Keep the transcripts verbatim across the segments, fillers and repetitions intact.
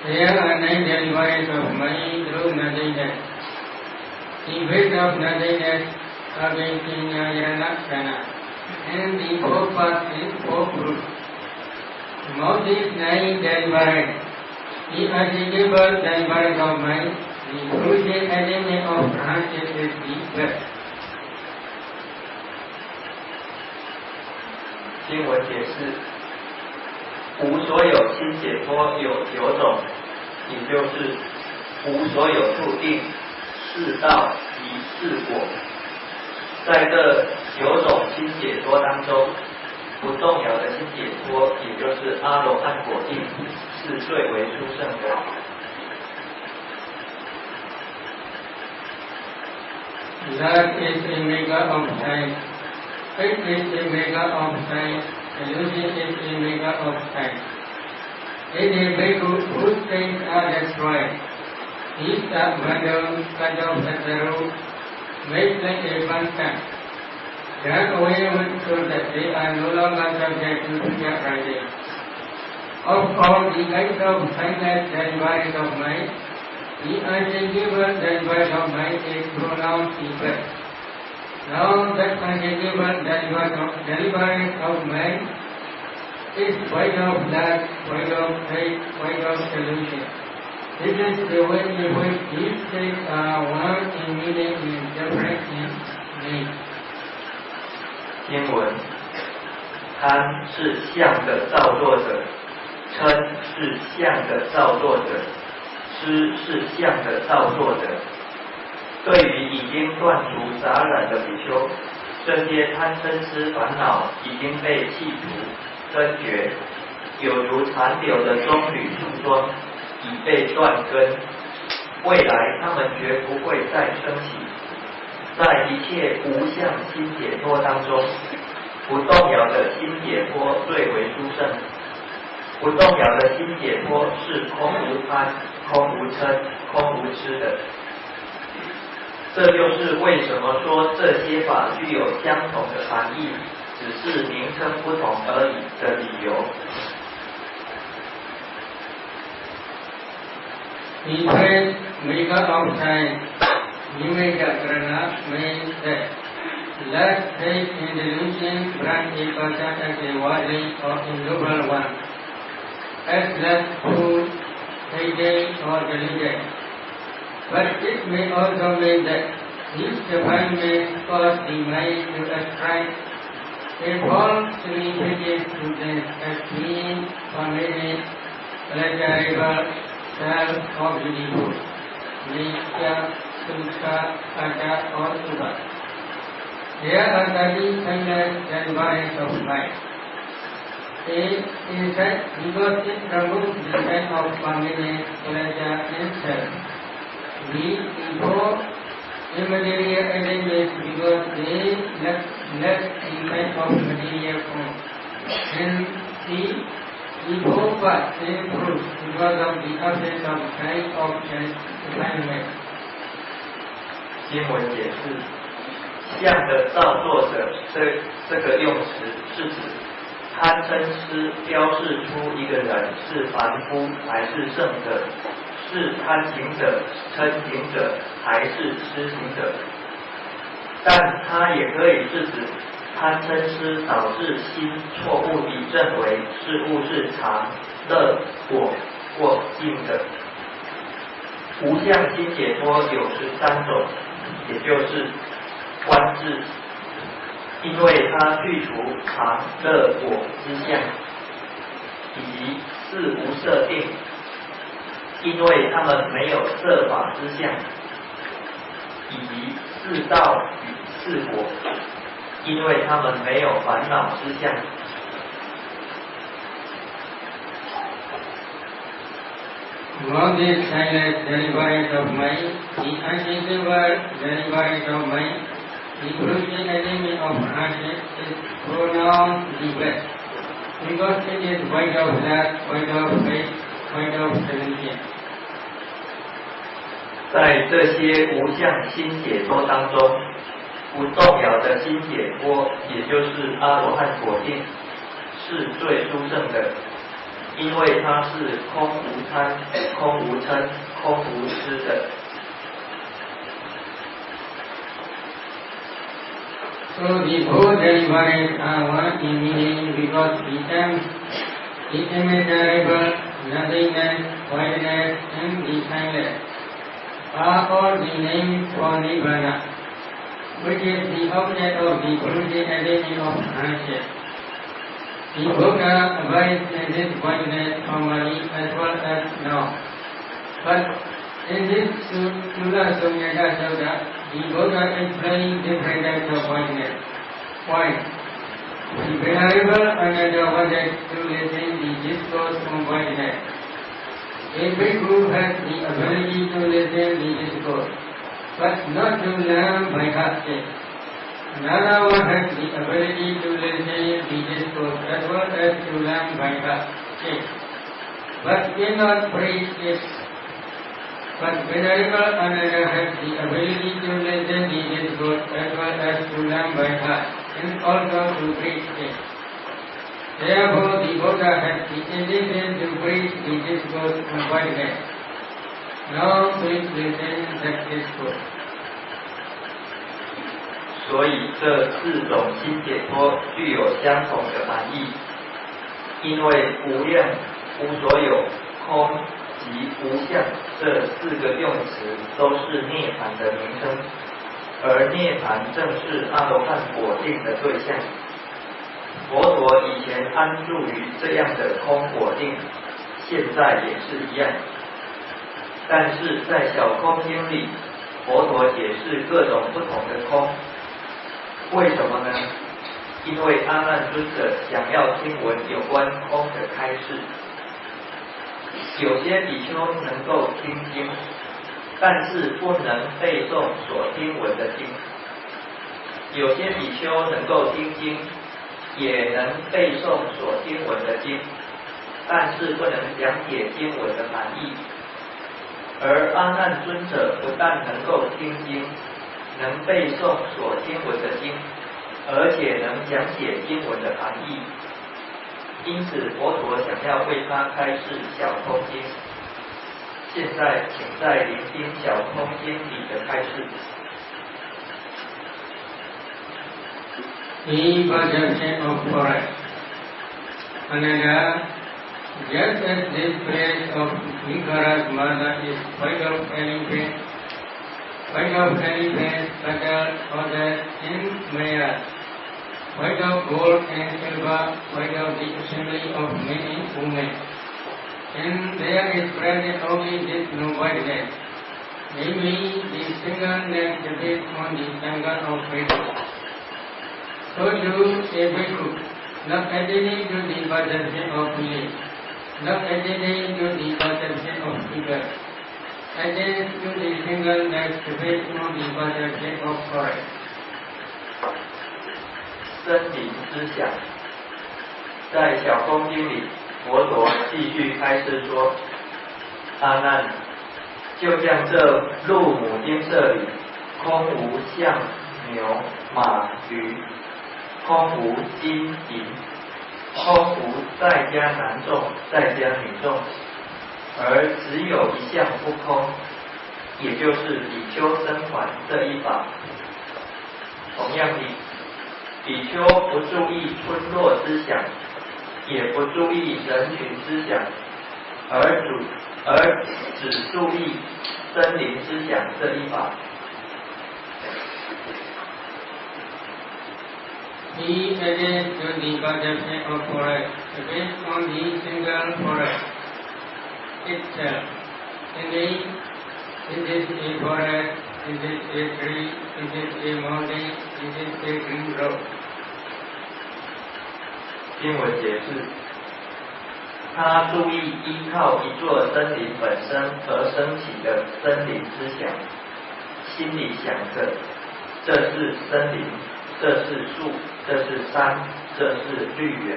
There are nine deliveries of mind through nothingness. The base of nothingness against Nyayana and the four paths is four fruits. Among these nine deliveries, the attainable deliverance of mind, the crucial attainment of friendship is the best. 经文解释，无所有心解脱有九种，也就是无所有处定、四道及四果。在这九种心解脱当中，不动摇的心解脱，也就是阿罗汉果定，是最为殊胜的。 That is a mega of time. Faith is a mega of time. Illusion is a mega of time. In a bhikkhu whose things are destroyed, he is abandoned, cut off at the root, made like a phantom, done away with so that they are no longer subject to future rising. Of all the kinds of timeless deliveries of mind, the unchangeable deliverance of mind is pronounced the best. Now that unchangeable deliverance of mind is void of lack, void of faith, void of solution. This is the way in which these things are one in meaning and different in name. 经文，贪是相的造作者，嗔是相的造作者，痴是相的造作者。对于已经断除杂染的比丘，这些贪嗔痴烦恼已经被弃除根绝，有如残留的棕榈树桩已被断根，未来他们绝不会再升起。在一切无相心解脱当中，不动摇的心解脱最为殊胜。不动摇的心解脱是空无贪、空无嗔、空无痴的。这就是为什么说这些法具有相同的含义，只是名称不同而已的理由。 The phrase mega of time, Nimega Karana, means that lack, faith, and delusion brand a person as a worthy or ignoble one, as less food, heyday, or deluded. But it may also mean that these defilements cause the mind to ascribe a false significance to them as being permanent, pleasurable, self or beautiful, nature, sukha, kata or subha. There are thirty timeless deliverance of mind. A is that because it removes the sense of permanent pleasure and self. B, the four immaterial elements because they lack the sense of material form. And C, the four parts and fruits because of the absence of time of defilement. 经文解释，相的造作者这这个用词是指贪嗔痴标示出一个人是凡夫还是圣者，是贪行者、嗔行者还是痴行者，但它也可以是指贪嗔痴导致心错误地认为事物是常、乐、果或净的。无相心解脱有十三种，也就是观智，因为它去除常、乐、果之相，以及四无色定，因为他们没有色法之相，以及四道与四果，因为他们没有烦恼之相。 Among these timeless deliverance of mind, the unchangeable deliverance of mind, the crucial element of hardship is pronounced the best, because it is void of lack, void of faith, void of solution. 在这些无相心解脱当中，不动摇的心解脱，也就是阿罗汉果定，是最殊胜的。 因为它是空无贪、空无嗔、空无痴的。 So the both deliveries are one in meaning because each time is immeasurable, nothingness, voidness, and the timeless are all the names for Nibbana, which is the object of the polluted energy of consciousness. The Buddha abides in this voidness formally as well as now. But in this Sula Sunyata Sutta, the Buddha explains different types of voidness. Point. The venerable another wanted to listen the discourse from voidness. A bhikkhu has the ability to listen the discourse, but not to learn by heart. Another one has the ability to listen the discourse as well as to learn by heart, but cannot preach it. But venerable another has the ability to listen the discourse as well as to learn by heart, and also to preach it. Therefore, the Buddha has the intention to preach the discourse on voidness. Now, please listen that discourse. 所以这四种新解脱具有相同的含义，因为无量、无所有、空及无相这四个用词都是涅槃的名称，而涅槃正是阿罗汉果定的对象。佛陀以前安住于这样的空果定，现在也是一样。但是在小空经里，佛陀解释各种不同的空。为什么呢？因为阿难尊者想要听闻有关空的开示。有些比丘能够听经，但是不能背诵所听闻的经；有些比丘能够听经，也能背诵所听闻的经，但是不能讲解经文的含义。而阿难尊者不但能够听经，能背诵所听闻的经，而且能讲解经文的含义。因此，佛陀想要为他开示小空经。现在，请再聆听小空经里的开示。 The perception of forest. Another, just as this place of Nikara's mother is white of elephant, white of elephant, cattle, horses, and mares, white of gold and silver, white of the assembly of many women, and there is present only this no whiteness, namely the single-neck debate on the tangle of freedom. So too a bhikkhu, not attending to the perception of feeling, not attending to the perception of figure, attends to the single-neck debate on the perception of forest. 森林之想，在小空经里，佛陀继续开示说：阿难，就像这鹿母精舍里，空无象、牛、马、驴，空无金银，空无在家男众、在家女众，而只有一项不空，也就是比丘僧团这一法。同样的，比丘不注意村落之想，也不注意人群之想，而主而只注意森林之想这一法。 He attends to the perception of forest based on the single forest itself. Indeed, is it a forest? Is it a tree? Is it a mountain? Is it a green road? 经文解释，他注意依靠一座森林本身而升起的森林之想，心里想着，这是森林，这是树，这是山，这是绿园。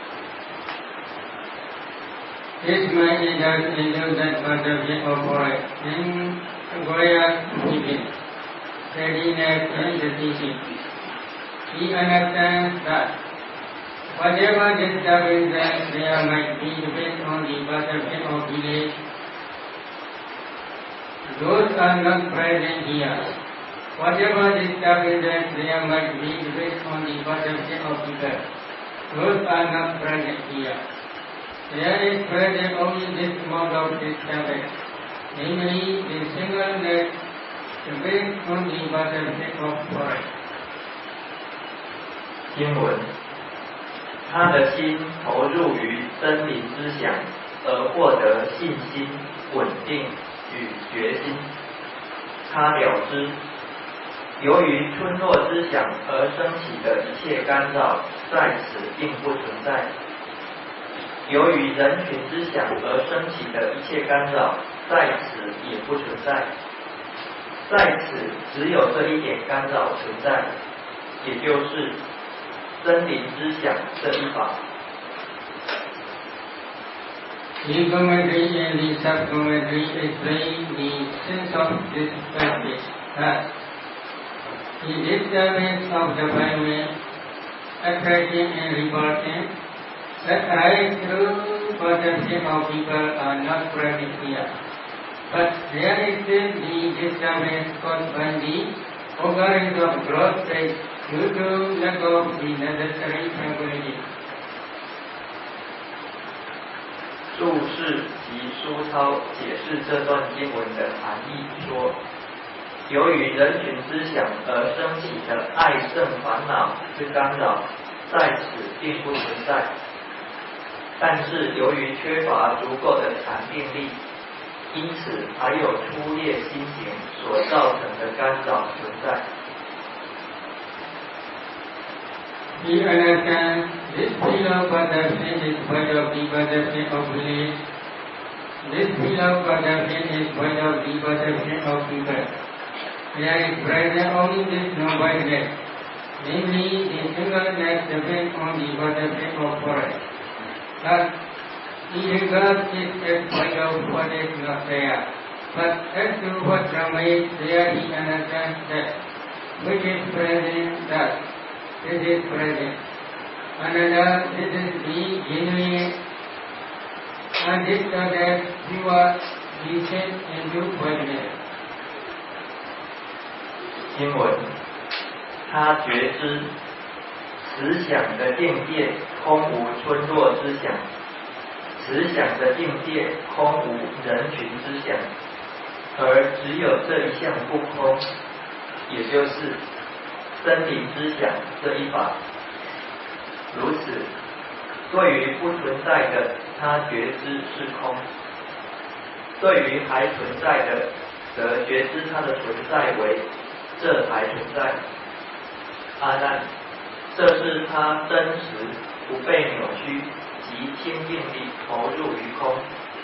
This mind enters into that perception of forest and acquires vision, steadiness and decision. He understands that Whatever disturbances there might be based on the perception of belief, those are not present here. Whatever disturbances there might be based on the perception of people, those are not present here. There is present only this mode of disturbance, namely the singleness based on the perception of forest. 经文，他的心投入于真理之想，而获得信心、稳定与决心。他了知，由于村落之想而升起的一切干扰，在此并不存在；由于人群之想而升起的一切干扰，在此也不存在。在此只有这一点干扰存在，也就是真灵之想这一法。 The commentary and the sub-commentary explain the sense of this passage thus: the disturbance of the mind, attraction and repulsion, that arise through perception of people are not present here. But there is still the disturbance caused by the occurrence of gross state due to lack of the necessary tranquility. 注释及书抄解释这段经文的含义说，由于人群之想而升起的爱憎烦恼之干扰，在此并不存在。但是由于缺乏足够的禅定力，因此还有粗劣心行所造成的干扰存在。 We understand this field of perception is part of the perception of belief. This field of perception is part of the perception of people. There is present only this nobility, namely the singleness depends on the perception of forest. Thus, he regards it as part of what is not there. But as to what remains there, he understands that which is present thus. This is present. Another, this is the genuine, undisturbed, pure, descent into voidness. 经文，他觉知此想的境界空无村落之想，此想的境界空无人群之想，而只有这一项不空，也就是真灵之想这一法。如此，对于不存在的，他觉知是空；对于还存在的，则觉知它的存在为这还存在。阿难，这是他真实不被扭曲及清净地投入于空，